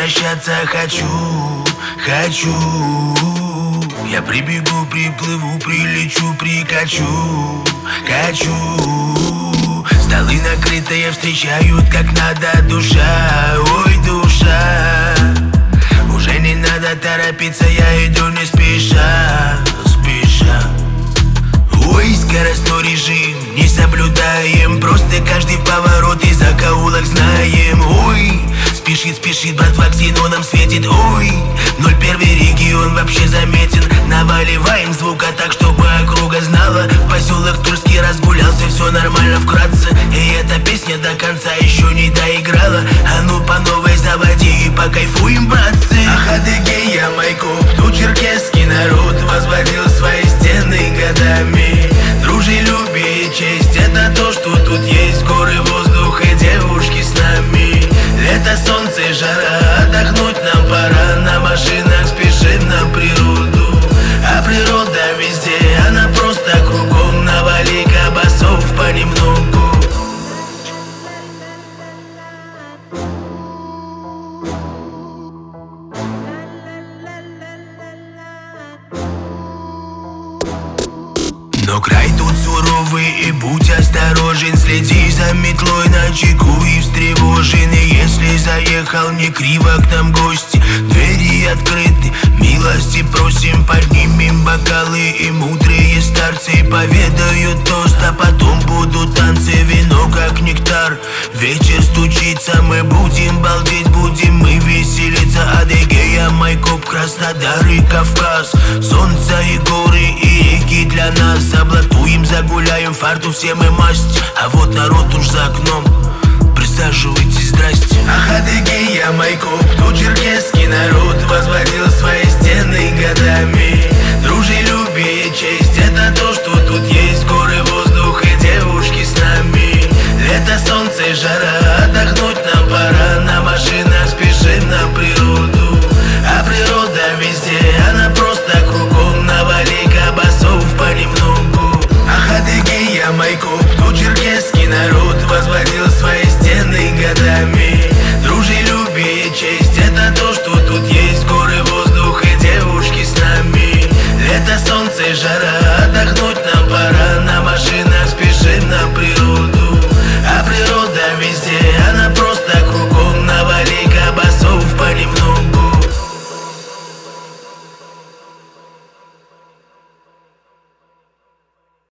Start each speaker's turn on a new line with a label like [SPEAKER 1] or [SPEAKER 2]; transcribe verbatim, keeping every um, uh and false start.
[SPEAKER 1] возвращаться хочу, хочу. Я прибегу, приплыву, прилечу, прикачу, качу. Столы накрытые встречают как надо, душа, ой, душа. Уже не надо торопиться, я иду не спеша, спеша. Ой, скоростной режим не соблюдаем, просто каждый поворот и закоулок знаем. Ой, спешит, спешит, братва ксеноном светит. Ой, ноль первый регион вообще заметен. Наваливаем звука так, чтобы округа знала. Поселок Тульский разгулялся, все нормально вкратце. И эта песня до конца еще не доиграла. А ну по новой заводи и покайфуем, братцы. Ах, Адыгея, Майкоп, тут черкесский народ возводил свои стены годами. Дружелюбие и честь — это то, что тут есть. Горы, воздух и девушки с нами. Лето, солнце, жара, отдохнуть нам пора. На машинах спешим на природу. А природа везде, она просто кругом. Навали кабасов понемногу. Но край тут суровый, и будь осторожен. Следи за метлой на чеку и встревожен. И если заехал не криво к нам гости, двери открыты, милости просим. Поднимем бокалы, и мудрые старцы поведают тост. А потом будут танцы, вино как нектар. Вечер стучится, мы будем балдеть, будем мы веселиться. Адыгея, Майкоп, Краснодар и Кавказ. Солнце и горы, и реки для нас. Заблатуем, загуляем, фарту все мы масть. А вот народ уж за окном, присаживайтесь, здрасте. Ах, Адыгея, Майкоп, тут черкесский народ возводил свои стены годами. Дружелюбие и честь — это то, что